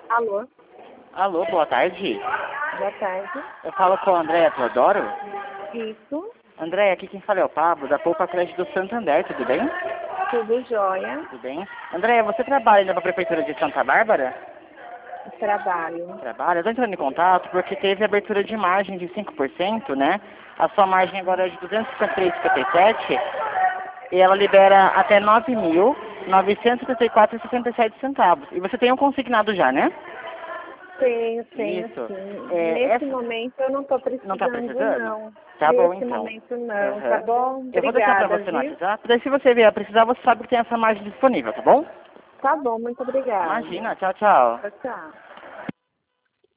Alô, Alô, boa tarde. boa tarde. Eu falo com a Andréia Teodoro. Isso, Andréia, aqui quem fala é o Pablo, da Poupa Crédito do Santander, tudo bem? tudo jóia. Tudo bem. Andréia, você trabalha ainda para a Prefeitura de Santa Bárbara? Trabalho. Trabalha. Eu estou entrando em contato porque teve abertura de margem de 5%, né? A sua margem agora é de 253,57 e ela libera até 9.954,67 centavos. E você tem um consignado já, né? Tenho Isso. sim. É, Nesse momento eu não estou Não está precisando, precisando? não. Tá bom, Nesse então. momento não, tá Aham. bom? Eu vou deixar para Obrigada, você no viu? WhatsApp, daí se você vier precisar, você sabe que tem essa margem disponível, tá bom? Tá bom, muito obrigada. Imagina, tchau, tchau. Tchau, tchau.